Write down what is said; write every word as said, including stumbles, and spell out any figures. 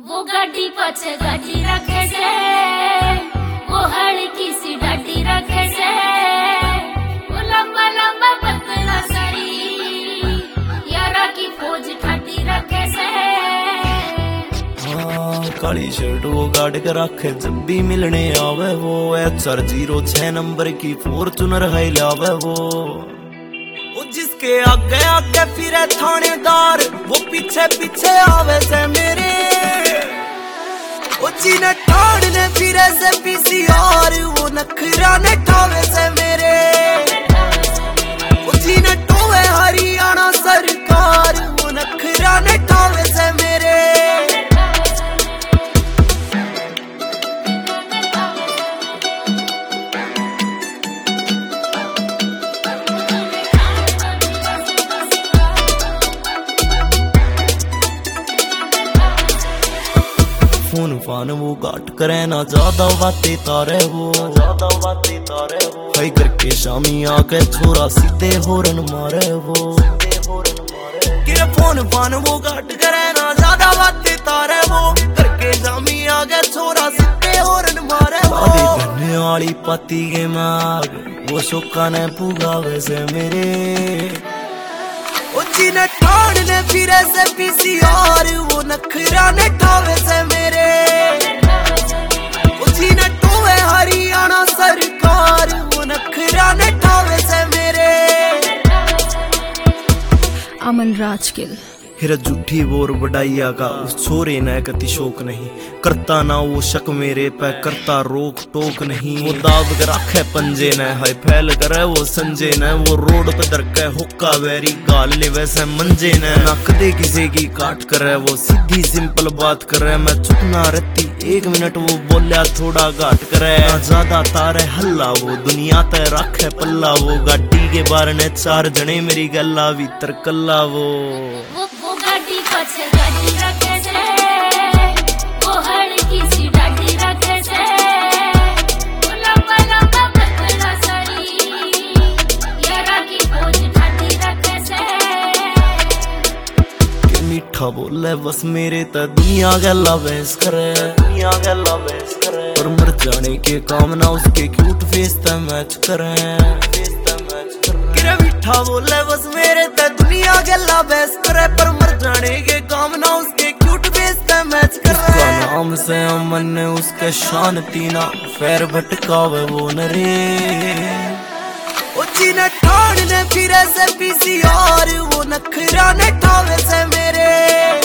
वो गाड़ी पछे गाड़ी रखे से, वो हड़की सी डाटी रखे से, वो लंबा लंबा पतला सरी यारा की फौज ठाटी रखे से। हाँ, काली शर्ट वो गाड़ के रखे जब भी मिलने आवे वो, एच आर जीरो छह नंबर की फॉर्चूनर है लावे वो। वो जिसके आगे आगे फिरे थानेदार, वो पीछे पीछे आवे से मेरे। वो जीने ठाड़ने फिरे से पीसीआर, वो नखरा ने ठावे से मेरे। वो जीने टोवे हरियाणा सरकार, वो नखरा ने ठावे से मेरे। फोन फान वो गाट करे ना ज्यादा बातें तारे वो, ज्यादा बातें तारे वो। भाई करके शामी आके छोरा सीधे होरन मारे वो, सीधे होरन मारे। कि फोन फान वो गाट करे ना ज्यादा बातें तारे वो, करके शामी आके छोरा सीधे होरन मारे वो। आधे घने वाली पति के माग, वो शोका ने पुगावे से मेरे। वो जीने ठाड़ने फिरे से पीसीआर, वो नखरा ने ठावे से मेरे। वो जीने टोवे हरियाणा सरकार, वो नखरा ने ठावे से मेरे। अमन राजकिल फिर झूठी बोर बढ़ाइया का उस छोरे न कति शोक नहीं, करता ना वो शक मेरे पे, करता रोक टोक नहीं। वो दाब कर रखे पंजे न है, फैल करे वो संजे न। वो रोड पे दरके हुक्का वेरी गाल ले वैसे मंजे न। ना कदे किसी की काट करे, वो सीधी सिंपल बात करे। मैं चुप ना रहती एक मिनट, वो बोलिया थोड़ा घाट करे। ना ज्यादा तारे हल्ला, वो दुनिया ते रखे पल्ला। वो गाड़ी के बारे ने चार जने मेरी गल्ला भीतर कल्ला वो। गाड़ी पछे गाड़ी रखे से, वो हड़की सी डाटी रखे से, वो लंबा लंबा पतला सरी यारा की फौज ठाटी रखे से। के मीठा बोले बस मेरे त दुनिया गल्ला बहस करे, दुनिया गल्ला बहस करे। पर मर जाने के काम ना उसके क्यूट फेस त मैच करे, फेस त मैच करे। के मीठा बोले बस मेरे त दुनिया गल्ला बहस करे, पर मर जाने के काम ना उसके क्यूट फेस त मैच करे। उसका नाम से अमन ने उसके शांति ना पैर भटकावे वो नरे। वो जीने ठाड़ने फिरे से पीसीआर, वो नखरा ने ठावे से मेरे।